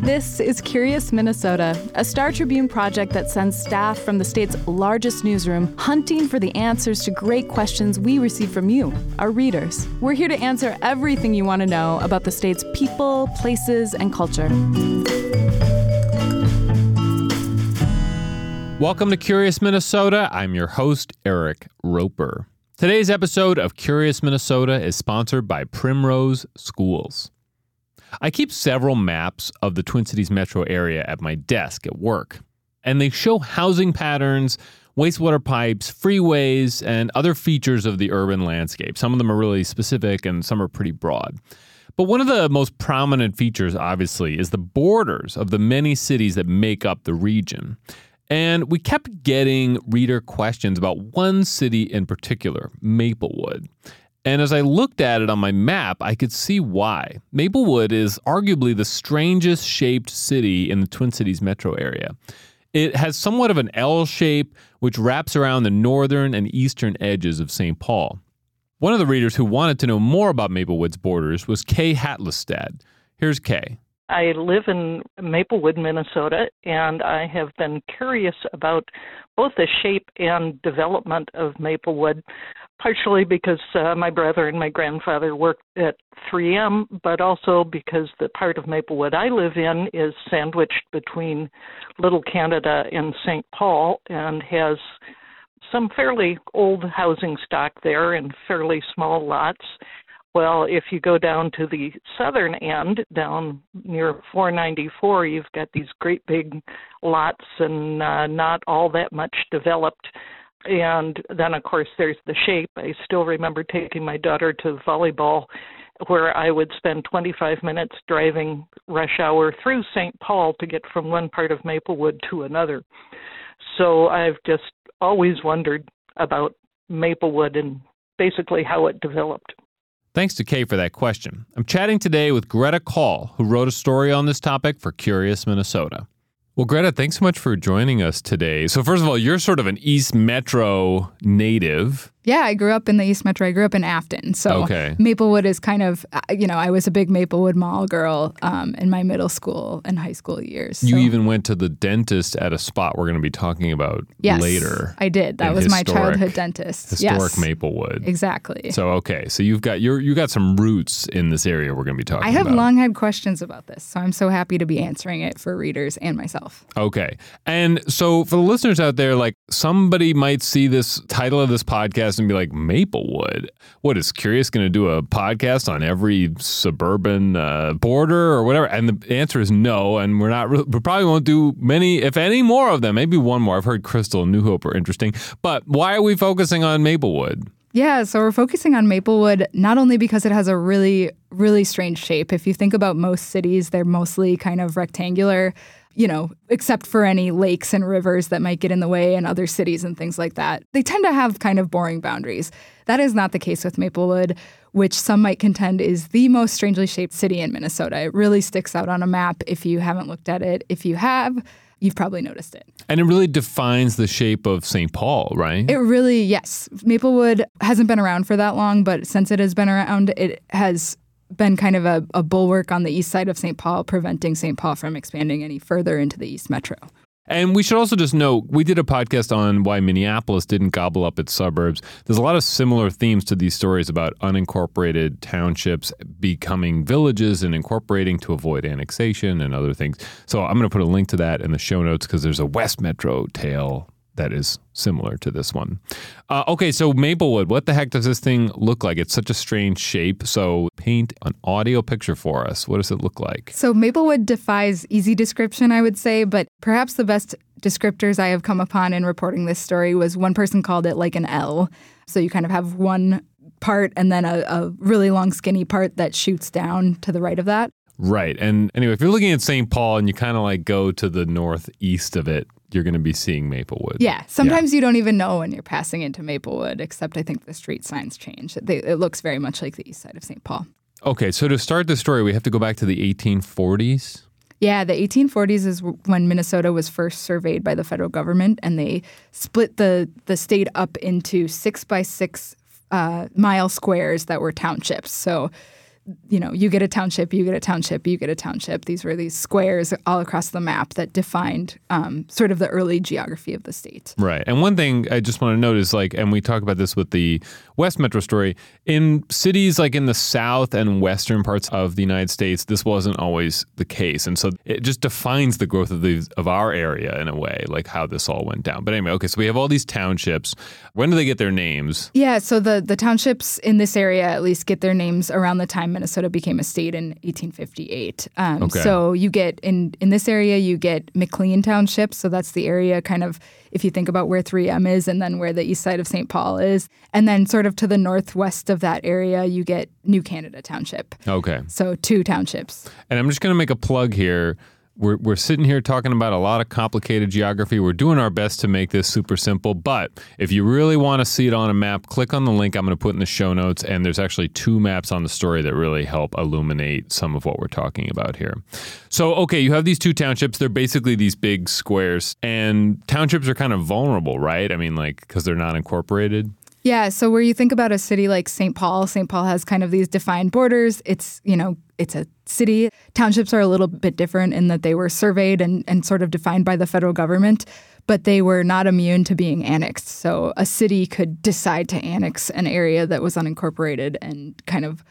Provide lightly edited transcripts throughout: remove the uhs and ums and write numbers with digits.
This is Curious Minnesota, a Star Tribune project that sends staff from the state's largest newsroom hunting for the answers to great questions we receive from you, our readers. We're here to answer everything you want to know about the state's people, places, and culture. Welcome to Curious Minnesota. I'm your host, Eric Roper. Today's episode of Curious Minnesota is sponsored by Primrose Schools. I keep several maps of the Twin Cities metro area at my desk at work, and they show housing patterns, wastewater pipes, freeways, and other features of the urban landscape. Some of them are really specific and some are pretty broad. But one of the most prominent features, obviously, is the borders of the many cities that make up the region. And we kept getting reader questions about one city in particular, Maplewood. And as I looked at it on my map, I could see why. Maplewood is arguably the strangest shaped city in the Twin Cities metro area. It has somewhat of an L shape, which wraps around the northern and eastern edges of St. Paul. One of the readers who wanted to know more about Maplewood's borders was Kay Hatlestad. Here's Kay. I live in Maplewood, Minnesota, and I have been curious about both the shape and development of Maplewood, partially because my brother and my grandfather worked at 3M, but also because the part of Maplewood I live in is sandwiched between Little Canada and St. Paul and has some fairly old housing stock there and fairly small lots. Well, if you go down to the southern end, down near 494, you've got these great big lots and not all that much developed. And then, of course, there's the shape. I still remember taking my daughter to volleyball, where I would spend 25 minutes driving rush hour through St. Paul to get from one part of Maplewood to another. So I've just always wondered about Maplewood and basically how it developed. Thanks to Kay for that question. I'm chatting today with Greta Call, who wrote a story on this topic for Curious Minnesota. Well, Greta, thanks so much for joining us today. So first of all, you're sort of an East Metro native. Yeah, I grew up in the East Metro. I grew up in Afton. So Maplewood is kind of, I was a big Maplewood Mall girl in my middle school and high school years. So. You even went to the dentist at a spot we're going to be talking about later. I did. That was my childhood dentist. Historic Maplewood. Exactly. So, so you got some roots in this area we're going to be talking about. I have long had questions about this, so I'm so happy to be answering it for readers and myself. Okay. And so for the listeners out there, like somebody might see this title of this podcast and be like, Maplewood? What is Curious going to do a podcast on every suburban border or whatever? And the answer is no. And we probably won't do many, if any more of them. Maybe one more. I've heard Crystal and New Hope are interesting. But why are we focusing on Maplewood? Yeah, so we're focusing on Maplewood not only because it has a really, really strange shape. If you think about most cities, they're mostly kind of rectangular, except for any lakes and rivers that might get in the way and other cities and things like that. They tend to have kind of boring boundaries. That is not the case with Maplewood, which some might contend is the most strangely shaped city in Minnesota. It really sticks out on a map if you haven't looked at it. If you have, you've probably noticed it. And it really defines the shape of St. Paul, right? It really, yes. Maplewood hasn't been around for that long, but since it has been around, it has been kind of a bulwark on the east side of St. Paul, preventing St. Paul from expanding any further into the East Metro. And we should also just note, we did a podcast on why Minneapolis didn't gobble up its suburbs. There's a lot of similar themes to these stories about unincorporated townships becoming villages and incorporating to avoid annexation and other things. So I'm going to put a link to that in the show notes because there's a West Metro tale that is similar to this one. So Maplewood, what the heck does this thing look like? It's such a strange shape. So paint an audio picture for us. What does it look like? So Maplewood defies easy description, I would say, but perhaps the best descriptors I have come upon in reporting this story was one person called it like an L. So you kind of have one part and then a really long skinny part that shoots down to the right of that. Right. And anyway, if you're looking at St. Paul and you kind of like go to the northeast of it, you're going to be seeing Maplewood. Yeah. Sometimes you don't even know when you're passing into Maplewood, except I think the street signs change. It looks very much like the east side of St. Paul. Okay. So to start the story, we have to go back to the 1840s. Yeah. The 1840s is when Minnesota was first surveyed by the federal government, and they split the state up into 6 by 6 mile squares that were townships. So you get a township, you get a township, you get a township. These were these squares all across the map that defined sort of the early geography of the state. Right. And one thing I just want to note is and we talk about this with the West Metro story, in cities like in the south and western parts of the United States, this wasn't always the case. And so it just defines the growth of our area in a way, like how this all went down. But anyway, okay, so we have all these townships. When do they get their names? Yeah, so the townships in this area at least get their names around the time Minnesota became a state in 1858. So you get, in this area, you get McLean Township. So that's the area kind of, if you think about where 3M is and then where the east side of St. Paul is. And then sort of to the northwest of that area, you get New Canada Township. Okay. So 2 townships. And I'm just going to make a plug here. We're sitting here talking about a lot of complicated geography. We're doing our best to make this super simple. But if you really want to see it on a map, click on the link I'm going to put in the show notes. And there's actually 2 maps on the story that really help illuminate some of what we're talking about here. So, okay, you have these 2 townships. They're basically these big squares. And townships are kind of vulnerable, right? I mean, because they're not incorporated. Yeah, so where you think about a city like St. Paul has kind of these defined borders. It's a city. Townships are a little bit different in that they were surveyed and sort of defined by the federal government, but they were not immune to being annexed. So a city could decide to annex an area that was unincorporated and kind of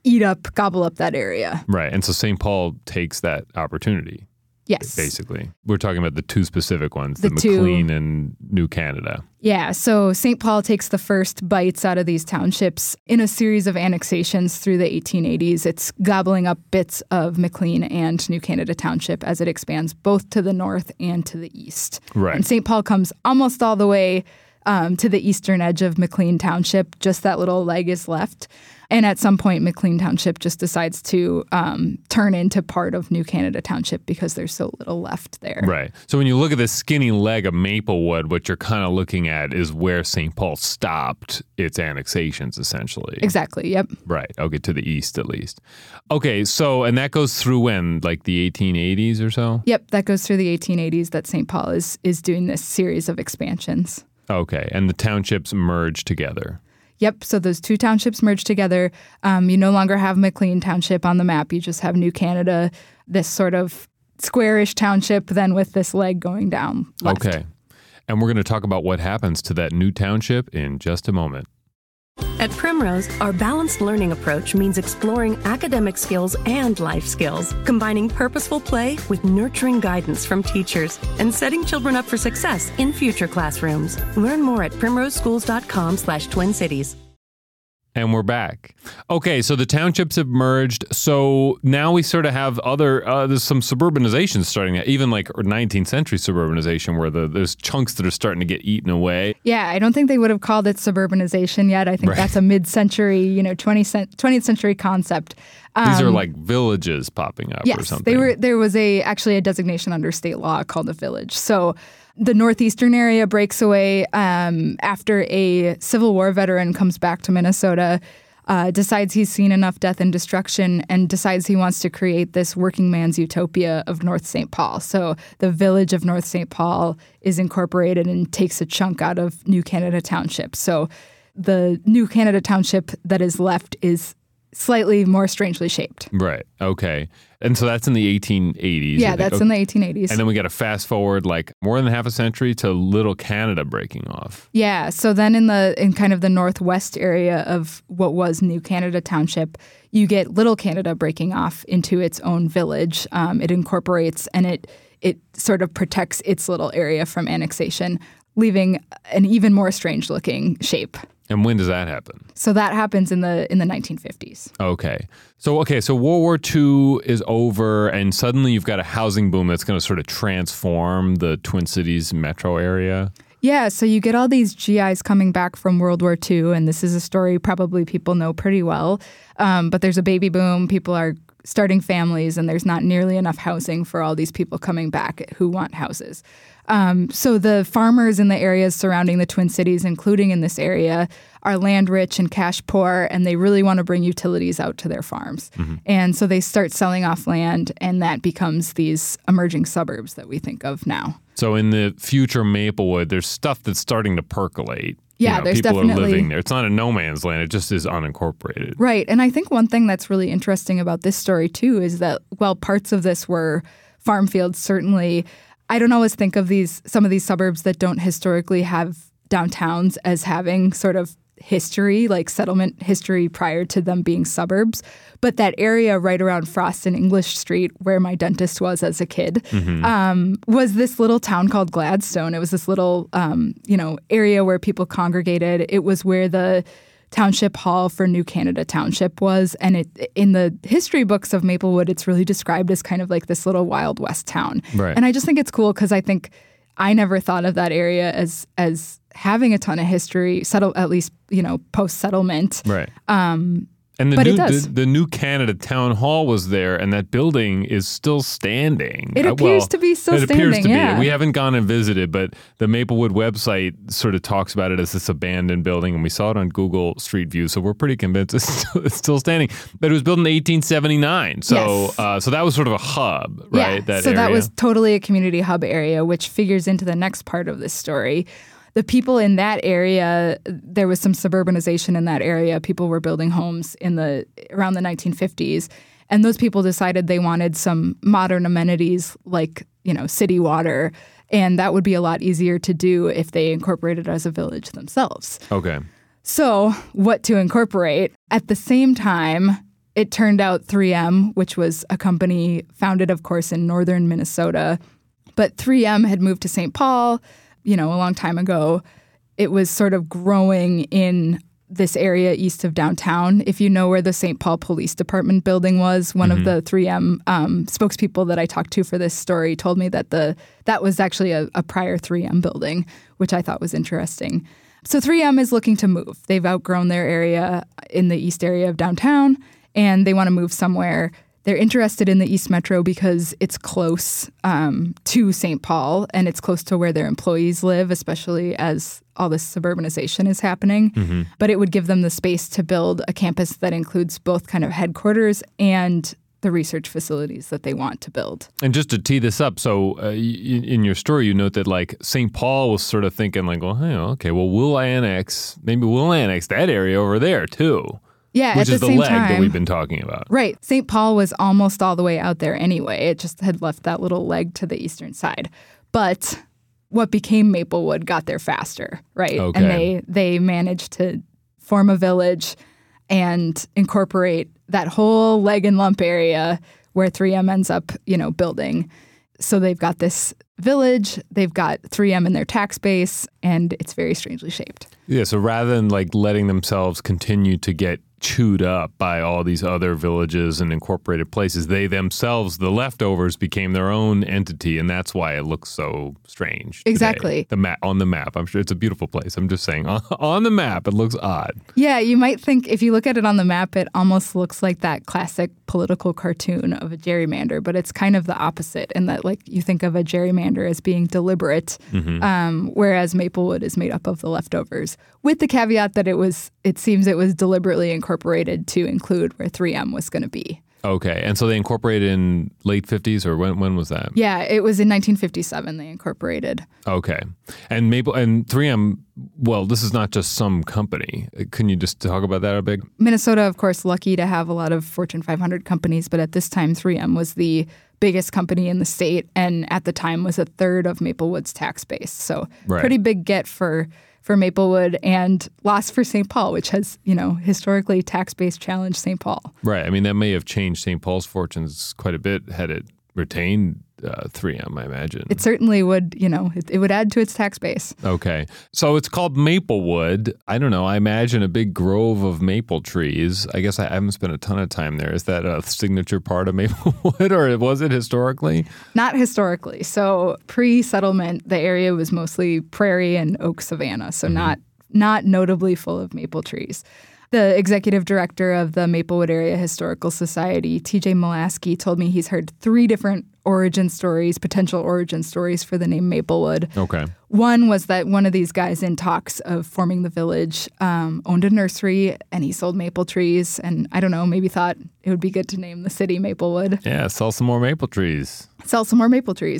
gobble up that area. Right, and so St. Paul takes that opportunity. Yes. Basically. We're talking about the 2 specific ones, the McLean and New Canada. Yeah, so St. Paul takes the first bites out of these townships in a series of annexations through the 1880s. It's gobbling up bits of McLean and New Canada Township as it expands both to the north and to the east. Right. And St. Paul comes almost all the way to the eastern edge of McLean Township. Just that little leg is left. And at some point, McLean Township just decides to turn into part of New Canada Township because there's so little left there. Right. So when you look at this skinny leg of Maplewood, what you're kind of looking at is where St. Paul stopped its annexations, essentially. Exactly. Yep. Right. Okay. To the east, at least. Okay. So, and that goes through when, like the 1880s or so? Yep. That goes through the 1880s that St. Paul is doing this series of expansions. Okay. And the townships merge together. Yep. So those 2 townships merge together. You no longer have McLean Township on the map. You just have New Canada, this sort of squarish township, then with this leg going down left. Okay. And we're going to talk about what happens to that new township in just a moment. At Primrose, our balanced learning approach means exploring academic skills and life skills, combining purposeful play with nurturing guidance from teachers, and setting children up for success in future classrooms. Learn more at primroseschools.com/Twin Cities. And we're back. Okay, so the townships have merged. So now we sort of have there's some suburbanization starting, even like 19th century suburbanization where there's chunks that are starting to get eaten away. Yeah, I don't think they would have called it suburbanization yet. I think that's a mid-century, 20th century concept. These are like villages popping up or something. Yes, there was actually a designation under state law called a village. So the northeastern area breaks away after a Civil War veteran comes back to Minnesota, decides he's seen enough death and destruction, and decides he wants to create this working man's utopia of North St. Paul. So the village of North St. Paul is incorporated and takes a chunk out of New Canada Township. So the New Canada Township that is left is slightly more strangely shaped. Right. Okay. And so that's in the 1880s. Yeah, that's in the 1880s. And then we got to fast forward like more than half a century to Little Canada breaking off. Yeah. So then in kind of the northwest area of what was New Canada Township, you get Little Canada breaking off into its own village. It incorporates and it sort of protects its little area from annexation, leaving an even more strange looking shape. And when does that happen? So that happens in the 1950s. Okay. So World War II is over, and suddenly you've got a housing boom that's going to sort of transform the Twin Cities metro area. Yeah, so you get all these GIs coming back from World War II, and this is a story probably people know pretty well. But there's a baby boom. People are starting families, and there's not nearly enough housing for all these people coming back who want houses. So the farmers in the areas surrounding the Twin Cities, including in this area, are land rich and cash poor, and they really want to bring utilities out to their farms. Mm-hmm. And so they start selling off land, and that becomes these emerging suburbs that we think of now. So in the future Maplewood, there's stuff that's starting to percolate. Yeah, there's people definitely are living there. It's not a no man's land. It just is unincorporated. Right. And I think one thing that's really interesting about this story, too, is that while parts of this were farm fields, certainly, I don't always think of some of these suburbs that don't historically have downtowns as having sort of history, like settlement history prior to them being suburbs. But that area right around Frost and English Street, where my dentist was as a kid, was this little town called Gladstone. It was this little, area where people congregated. It was where the township hall for New Canada Township was. And in the history books of Maplewood, it's really described as kind of like this little Wild West town. Right. And I just think it's cool because I think I never thought of that area as having a ton of history, at least, post-settlement. Right. And the New Canada Town Hall was there, and that building is still standing. It appears to be still standing, It appears to yeah. be. We haven't gone and visited, but the Maplewood website sort of talks about it as this abandoned building, and we saw it on Google Street View, so we're pretty convinced it's still standing. But it was built in 1879, so yes. So that was sort of a hub, right? Yeah, that was totally a community hub area, which figures into the next part of this story. The people in that area, there was some suburbanization in that area. People were building homes around the 1950s. And those people decided they wanted some modern amenities like, city water. And that would be a lot easier to do if they incorporated it as a village themselves. Okay. So what to incorporate? At the same time, it turned out 3M, which was a company founded, of course, in northern Minnesota. But 3M had moved to St. Paul, a long time ago. It was sort of growing in this area east of downtown. If you know where the St. Paul Police Department building was, one of the 3M spokespeople that I talked to for this story told me that that was actually a prior 3M building, which I thought was interesting. So 3M is looking to move. They've outgrown their area in the east area of downtown, and they want to move somewhere. They're interested in the East Metro because it's close to St. Paul, and it's close to where their employees live, especially as all this suburbanization is happening. But it would give them the space to build a campus that includes both kind of headquarters and the research facilities that they want to build. And just to tee this up, so in your story, you note that like St. Paul was sort of thinking like, well, we'll annex that area over there too. Yeah, which at is the the same leg time, that we've been talking about. Right. St. Paul was almost all the way out there anyway. It just had left that little leg to the eastern side. But what became Maplewood got there faster, right? Okay. And they managed to form a village and incorporate that whole leg and lump area where 3M ends up, building. So they've got this village, they've got 3M in their tax base, and it's very strangely shaped. Yeah, so rather than like letting themselves continue to get chewed up by all these other villages and incorporated places, they themselves, the leftovers, became their own entity, and that's why it looks so strange. Exactly. Today. On the map, I'm sure it's a beautiful place. I'm just saying, on the map, it looks odd. Yeah, you might think if you look at it on the map, it almost looks like that classic political cartoon of a gerrymander, but it's kind of the opposite in that, like, you think of a gerrymander as being deliberate, whereas Maplewood is made up of the leftovers, with the caveat that it seems it was deliberately incorporated to include where 3M was going to be. Okay, and so they incorporated in late 50s, or when was that? Yeah, it was in 1957 they incorporated. Okay, and 3M, well, this is not just some company. Can you just talk about that a bit? Minnesota, of course, lucky to have a lot of Fortune 500 companies, but at this time 3M was the biggest company in the state, and at the time was a third of Maplewood's tax base. So pretty big get for Maplewood, and loss for St. Paul, which has, historically tax-based challenged St. Paul. Right. I mean, that may have changed St. Paul's fortunes quite a bit had it retained 3M, I imagine. It certainly would, it would add to its tax base. Okay. So it's called Maplewood. I don't know. I imagine a big grove of maple trees. I guess I haven't spent a ton of time there. Is that a signature part of Maplewood, or was it historically? Not historically. So pre-settlement, the area was mostly prairie and oak savanna, so not notably full of maple trees. The executive director of the Maplewood Area Historical Society, TJ Molaski, told me he's heard 3 different potential origin stories for the name Maplewood. Okay. One was that one of these guys in talks of forming the village owned a nursery, and he sold maple trees, and I don't know, maybe thought it would be good to name the city Maplewood. Yeah, sell some more maple trees.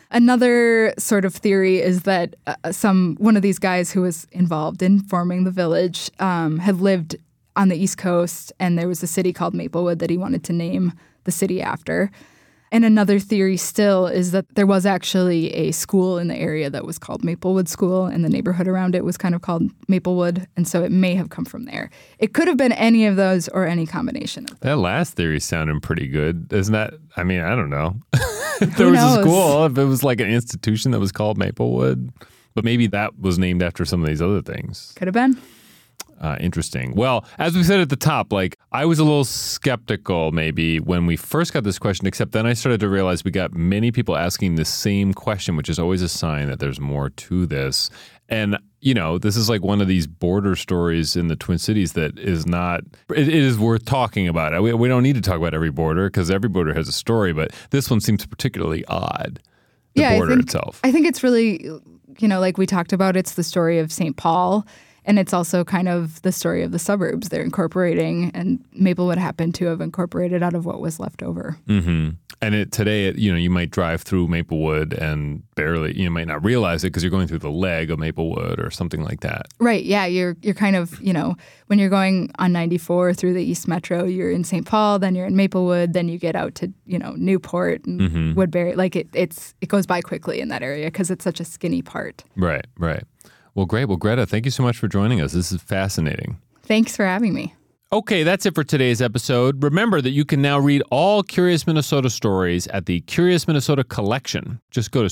Another sort of theory is that one of these guys who was involved in forming the village had lived on the East Coast, and there was a city called Maplewood that he wanted to name the city after. And another theory still is that there was actually a school in the area that was called Maplewood School, and the neighborhood around it was kind of called Maplewood, and so it may have come from there. It could have been any of those or any combination of them. That last theory sounded pretty good. Isn't that, I mean, I don't know. If there was a school, if it was like an institution that was called Maplewood, but maybe that was named after some of these other things. Could have been. Interesting. Well, as we said at the top, like I was a little skeptical maybe when we first got this question, except then I started to realize we got many people asking the same question, which is always a sign that there's more to this. And, you know, this is like one of these border stories in the Twin Cities that is not, it is worth talking about. We don't need to talk about every border because every border has a story, but this one seems particularly odd, the border itself. I think it's really, you know, like we talked about, it's the story of St. Paul. And it's also kind of the story of the suburbs. They're incorporating, and Maplewood happened to have incorporated out of what was left over. Mm-hmm. And today, you know, you might drive through Maplewood and barely, you might not realize it because you're going through the leg of Maplewood or something like that. Right. Yeah. You're kind of, you know, when you're going on 94 through the East Metro, you're in St. Paul, then you're in Maplewood, then you get out to, you know, Newport and Woodbury. Like it goes by quickly in that area because it's such a skinny part. Right. Right. Well, great. Well, Greta, thank you so much for joining us. This is fascinating. Thanks for having me. Okay, that's it for today's episode. Remember that you can now read all Curious Minnesota stories at the Curious Minnesota Collection. Just go to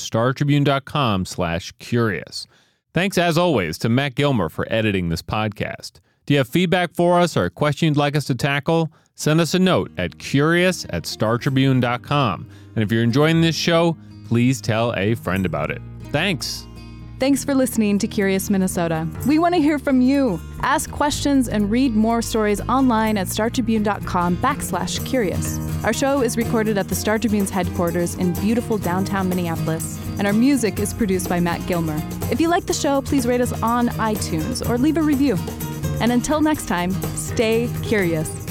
startribune.com/curious. Thanks, as always, to Matt Gilmer for editing this podcast. Do you have feedback for us or a question you'd like us to tackle? Send us a note at curious@startribune.com. And if you're enjoying this show, please tell a friend about it. Thanks. Thanks for listening to Curious Minnesota. We want to hear from you. Ask questions and read more stories online at startribune.com/curious. Our show is recorded at the Star Tribune's headquarters in beautiful downtown Minneapolis, and our music is produced by Matt Gilmer. If you like the show, please rate us on iTunes or leave a review. And until next time, stay curious.